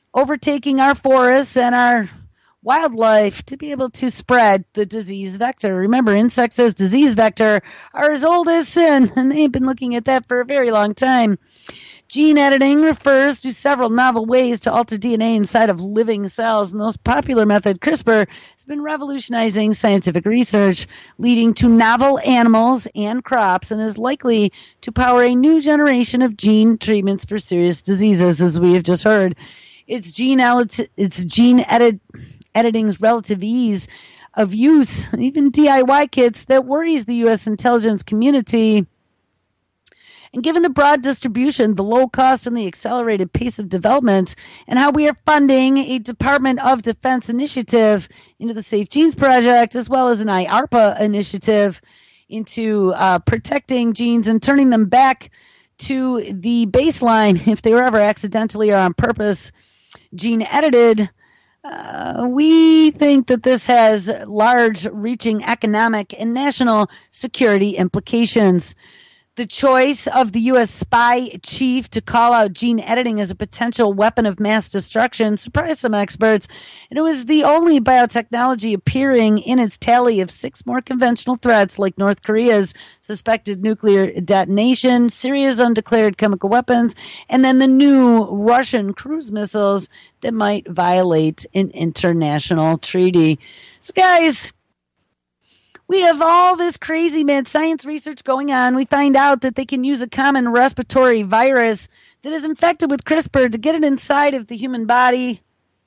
overtaking our forests and our wildlife to be able to spread the disease vector. Remember, insects as disease vector are as old as sin, and they've been looking at that for a very long time. Gene editing refers to several novel ways to alter D N A inside of living cells, and the most popular method, CRISPR, has been revolutionizing scientific research, leading to novel animals and crops, and is likely to power a new generation of gene treatments for serious diseases, as we have just heard. It's gene, it's gene edit, editing's relative ease of use, even D I Y kits, that worries the U S intelligence community. And given the broad distribution, the low cost, and the accelerated pace of development, and how we are funding a Department of Defense initiative into the Safe Genes Project, as well as an I A R P A initiative into uh, protecting genes and turning them back to the baseline if they were ever accidentally or on purpose gene edited, uh, we think that this has large-reaching economic and national security implications. The choice of the U S spy chief to call out gene editing as a potential weapon of mass destruction surprised some experts, and it was the only biotechnology appearing in its tally of six more conventional threats, like North Korea's suspected nuclear detonation, Syria's undeclared chemical weapons, and then the new Russian cruise missiles that might violate an international treaty. So, guys, we have all this crazy mad science research going on. We find out that they can use a common respiratory virus that is infected with CRISPR to get it inside of the human body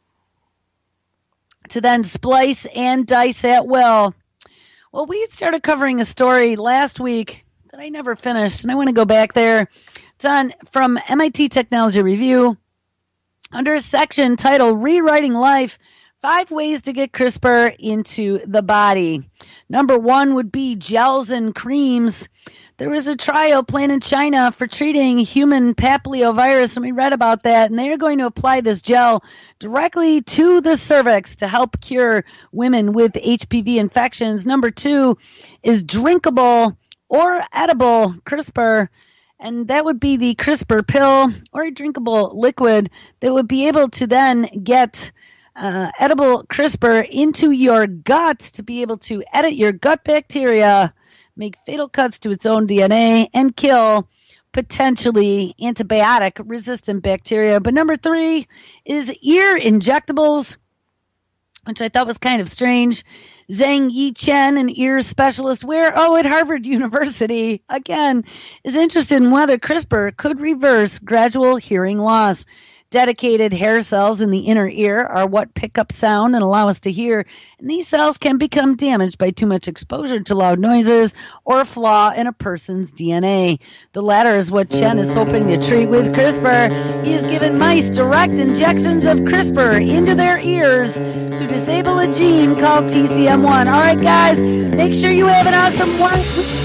to then splice and dice at will. Well, we started covering a story last week that I never finished, and I want to go back there. It's on from M I T Technology Review under a section titled Rewriting Life, Five Ways to Get CRISPR into the Body. Number one would be gels and creams. There was a trial planned in China for treating human papillomavirus, and we read about that, and they're going to apply this gel directly to the cervix to help cure women with H P V infections. Number two is drinkable or edible CRISPR, and that would be the CRISPR pill or a drinkable liquid that would be able to then get Uh, edible CRISPR into your gut to be able to edit your gut bacteria, make fatal cuts to its own D N A, and kill potentially antibiotic-resistant bacteria. But number three is ear injectables, which I thought was kind of strange. Zhang Yichen, an ear specialist where, oh, at Harvard University, again, is interested in whether CRISPR could reverse gradual hearing loss. Dedicated hair cells in the inner ear are what pick up sound and allow us to hear, and these cells can become damaged by too much exposure to loud noises or a flaw in a person's D N A. The latter is what Chen is hoping to treat with CRISPR. He has given mice direct injections of CRISPR into their ears to disable a gene called T C M one. All right, guys, make sure you have an awesome one.